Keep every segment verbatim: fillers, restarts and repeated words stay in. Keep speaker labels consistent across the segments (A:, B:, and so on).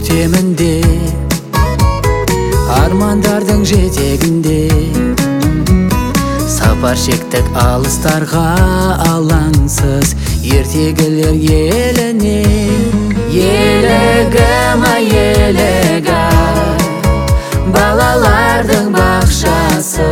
A: көктемінде, армандардың жетегінде сапар шектік алыстарға алаңсыз ертегілер еліне. Елігім ай елігай, балалардың бақшасы.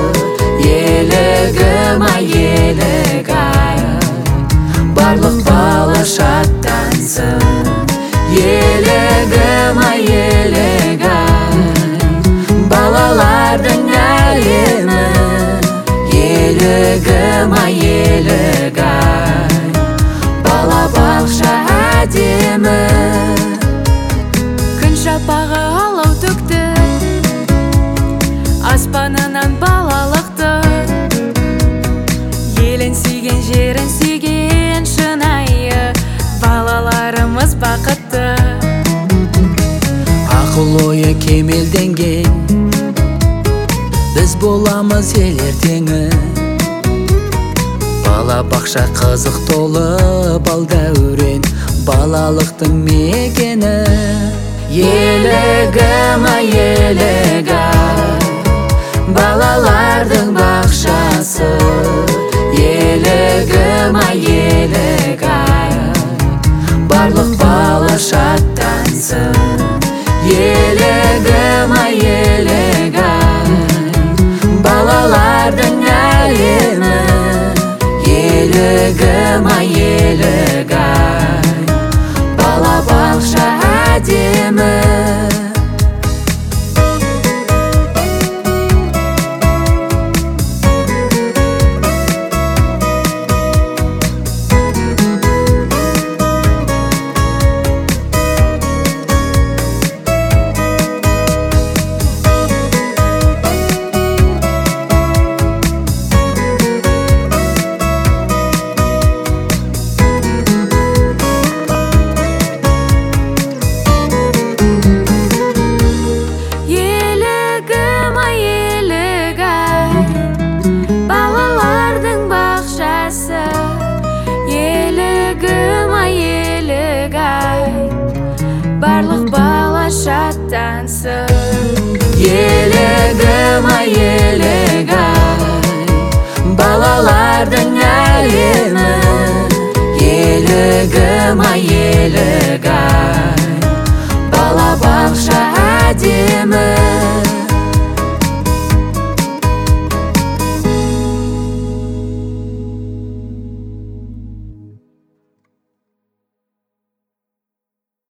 A: Елігім ай елігай, барлық бала шаттансын. Елігім ай елігай, балалардың әлемі. Елігім ай елігай, бала бақша әдемі.
B: Күн шапағы алау төкті, аспанынан балалықты. Елін сүйген, жерін сүйген шынайы балаларымыз бақытты.
A: Ақыл ойы кемелденген, біз боламыз ел ертеңі. Бала бақша қызық толы балдәурен, балалықтың мекені. Елігім ай елігай, балалардың бақшасы. Елігім ай елігай, барлық бала шаттансын. Елігім ай елігай, балалардың әлемі. Елігім ай